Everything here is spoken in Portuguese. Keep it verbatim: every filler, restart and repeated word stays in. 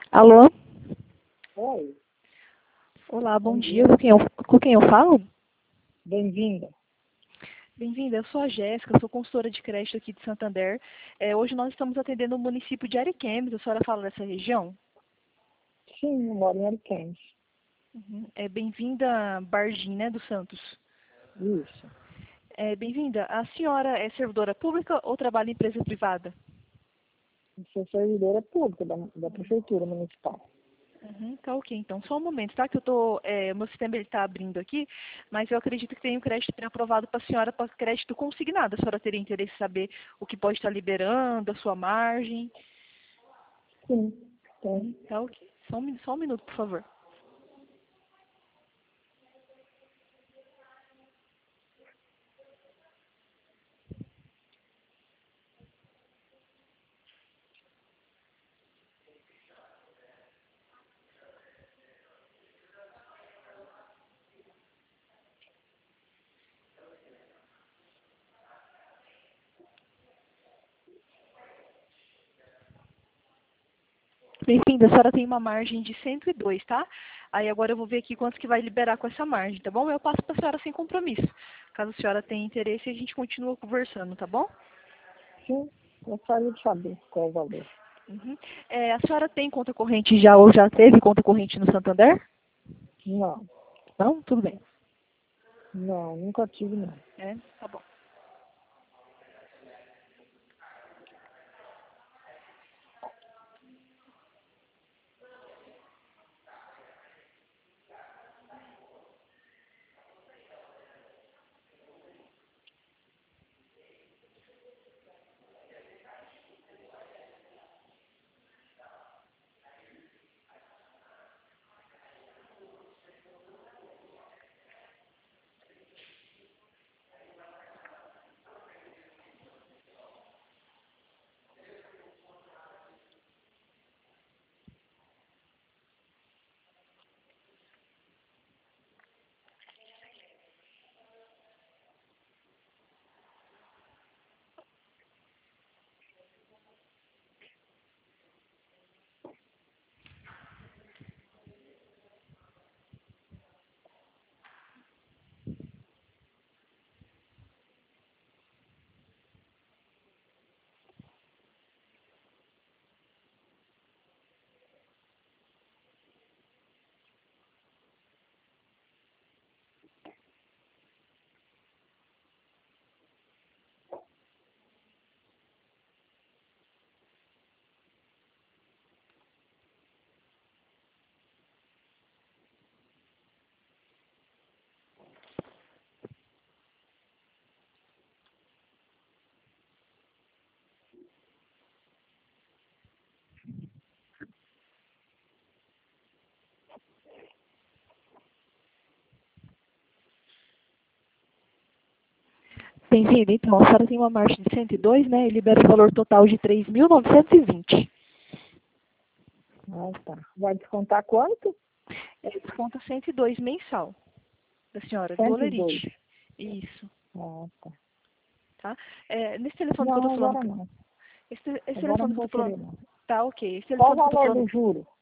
Alô? Oi, Olá, bom bom dia. dia. Com quem eu, com quem eu falo? Bem-vinda. Bem-vinda, eu sou a Jéssica, sou consultora de crédito aqui de Santander. É, hoje nós estamos atendendo o município de Ariquemes, a senhora fala dessa região? Sim, eu moro em Ariquemes. Uhum. É, bem-vinda, Bargin, né, do Santos. Isso. É, bem-vinda, a senhora é servidora pública ou trabalha em empresa privada? Eu sou servidora pública da, da Prefeitura Municipal. Uhum, tá ok, então só um momento, tá? Que eu tô, é, o meu sistema ele tá abrindo aqui, mas eu acredito que tem um crédito pré-aprovado para a senhora para crédito consignado. A senhora teria interesse em saber o que pode estar liberando, a sua margem? Sim, tem. Uhum, tá ok. Só um, min- só um minuto, por favor. Bem-vinda, a senhora tem uma margem de cento e dois, tá? Aí agora eu vou ver aqui quantos que vai liberar com essa margem, tá bom? Eu passo para a senhora sem compromisso. Caso a senhora tenha interesse, a gente continua conversando, tá bom? Sim, gostaria de saber qual é o valor. Uhum. É, a senhora tem conta corrente já ou já teve conta corrente no Santander? Não, Não? Tudo bem. não, nunca tive, não. É, tá bom. Bem-vinda, então, a senhora tem uma margem de cento e dois, né? E libera o valor total de três mil novecentos e vinte. Ah, tá. Vai descontar quanto? É, desconta cento e dois mensal da senhora, do Cento e dois. Olerite. Isso, Ah, tá. tá? É, nesse telefone que eu tô Não, falando, agora não. esse, esse Agora telefone não que eu vou tô falando, querer, não. tá ok. Esse Qual o telefone que eu tô valor falando, do juro?